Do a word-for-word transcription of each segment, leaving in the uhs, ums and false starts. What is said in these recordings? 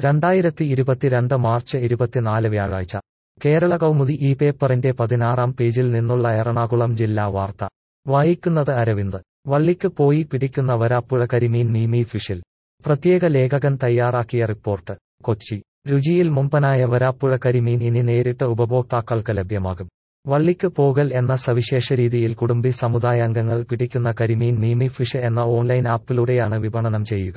രണ്ടായിരത്തി ഇരുപത്തിരണ്ട് മാർച്ച് ഇരുപത്തിനാല് വ്യാഴാഴ്ച കേരള കൗമുദി ഈ പേപ്പറിന്റെ പതിനാറാം പേജിൽ നിന്നുള്ള എറണാകുളം ജില്ലാ വാർത്ത വായിക്കുന്നത് അരവിന്ദ്. വള്ളിക്ക് പോയി പിടിക്കുന്ന വരാപ്പുഴ കരിമീൻ മീമി ഫിഷിൽ. പ്രത്യേക ലേഖകൻ തയ്യാറാക്കിയ റിപ്പോർട്ട്. കൊച്ചി. രുചിയിൽ മുമ്പനായ വരാപ്പുഴ കരിമീൻ ഇനി നേരിട്ട് ഉപഭോക്താക്കൾക്ക് ലഭ്യമാകും. വള്ളിക്ക് പോകൽ എന്ന സവിശേഷ രീതിയിൽ കുടുംബി സമുദായാംഗങ്ങൾ പിടിക്കുന്ന കരിമീൻ മീമി ഫിഷ് എന്ന ഓൺലൈൻ ആപ്പിലൂടെയാണ് വിപണനം ചെയ്യുക.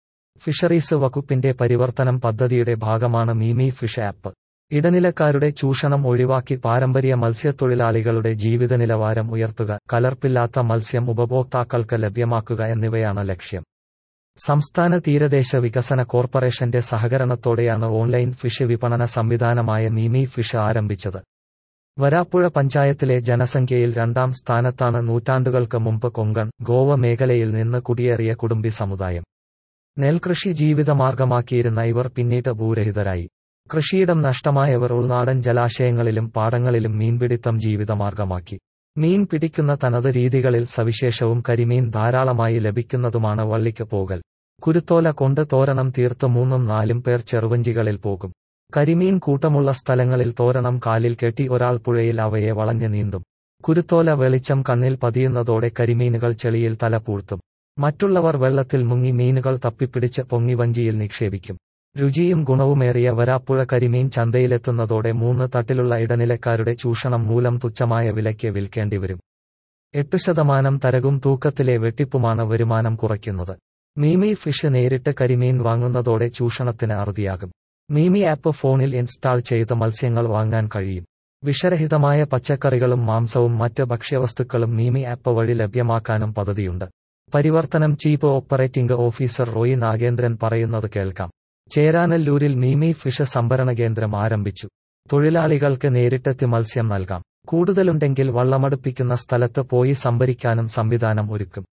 ഫിഷറീസ് വകുപ്പിന്റെ പരിവർത്തനം പദ്ധതിയുടെ ഭാഗമാണ് മീമി ഫിഷ് ആപ്പ്. ഇടനിലക്കാരുടെ ചൂഷണം ഒഴിവാക്കി പാരമ്പര്യ മത്സ്യത്തൊഴിലാളികളുടെ ജീവിത നിലവാരം ഉയർത്തുക, കലർപ്പില്ലാത്ത മത്സ്യം ഉപഭോക്താക്കൾക്ക് ലഭ്യമാക്കുക എന്നിവയാണ് ലക്ഷ്യം. സംസ്ഥാന തീരദേശ വികസന കോർപ്പറേഷന്റെ സഹകരണത്തോടെയാണ് ഓൺലൈൻ ഫിഷ് വിപണന സംവിധാനമായ മീമി ഫിഷ് ആരംഭിച്ചത്. വരാപ്പുഴ പഞ്ചായത്തിലെ ജനസംഖ്യയിൽ രണ്ടാം സ്ഥാനത്താണ് നൂറ്റാണ്ടുകൾക്ക് മുമ്പ് കൊങ്കൺ, ഗോവ മേഖലയിൽ നിന്ന് കുടിയേറിയ കുടുംബി സമുദായം. നെൽകൃഷി ജീവിതമാർഗമാക്കിയിരുന്ന ഇവർ പിന്നീട് ഭൂരഹിതരായി. കൃഷിയിടം നഷ്ടമായവർ ഉൾനാടൻ ജലാശയങ്ങളിലും പാടങ്ങളിലും മീൻപിടിത്തം ജീവിതമാർഗമാക്കി. മീൻ പിടിക്കുന്ന തനത് രീതികളിൽ സവിശേഷവും കരിമീൻ ധാരാളമായി ലഭിക്കുന്നതുമാണ് വള്ളിക്ക് പോകൽ. കുരുത്തോല കൊണ്ട് തോരണം തീർത്ത് മൂന്നും നാലും പേർ ചെറുവഞ്ചികളിൽ പോകും. കരിമീൻ കൂട്ടമുള്ള സ്ഥലങ്ങളിൽ തോരണം കാലിൽ കെട്ടി ഒരാൾ പുഴയിൽ അവയെ വളഞ്ഞ് നീന്തും. കുരുത്തോല വെളിച്ചം കണ്ണിൽ പതിയുന്നതോടെ കരിമീനുകൾ ചെളിയിൽ തല പൂഴ്ത്തും. മറ്റുള്ളവർ വെള്ളത്തിൽ മുങ്ങി മീനുകൾ തപ്പിപ്പിടിച്ച് പൊങ്ങി വഞ്ചിയിൽ നിക്ഷേപിക്കും. രുചിയും ഗുണവുമേറിയ വരാപ്പുഴ കരിമീൻ ചന്തയിലെത്തുന്നതോടെ മൂന്ന് തട്ടിലുള്ള ഇടനിലക്കാരുടെ ചൂഷണം മൂലം തുച്ഛമായ വിലയ്ക്ക് വിൽക്കേണ്ടിവരും. എട്ട് ശതമാനം തരകും തൂക്കത്തിലെ വെട്ടിപ്പുമാണ് വരുമാനം കുറയ്ക്കുന്നത്. മീമി ഫിഷ് നേരിട്ട് കരിമീൻ വാങ്ങുന്നതോടെ ചൂഷണത്തിന് അറുതിയാകും. മീമി ആപ്പ് ഫോണിൽ ഇൻസ്റ്റാൾ ചെയ്ത് മത്സ്യങ്ങൾ വാങ്ങാൻ കഴിയും. വിഷരഹിതമായ പച്ചക്കറികളും മാംസവും മറ്റ് ഭക്ഷ്യവസ്തുക്കളും മീമി ആപ്പ് വഴി ലഭ്യമാക്കാനും പദ്ധതിയുണ്ട്. പരിവർത്തനം chief operating officer Roy Nagendran പറയുന്നത് കേൾക്കാം. ചേരാനല്ലൂരിൽ മീമി ഫിഷ് സംഭരണ കേന്ദ്രം ആരംഭിച്ചു. തൊഴിലാളികൾക്ക് നേരിട്ടെത്തി മത്സ്യം നൽകാം. കൂടുതലുണ്ടെങ്കിൽ വള്ളമടുപ്പിക്കുന്ന സ്ഥലത്ത് പോയി സംഭരിക്കാനും സംവിധാനം ഒരുക്കും.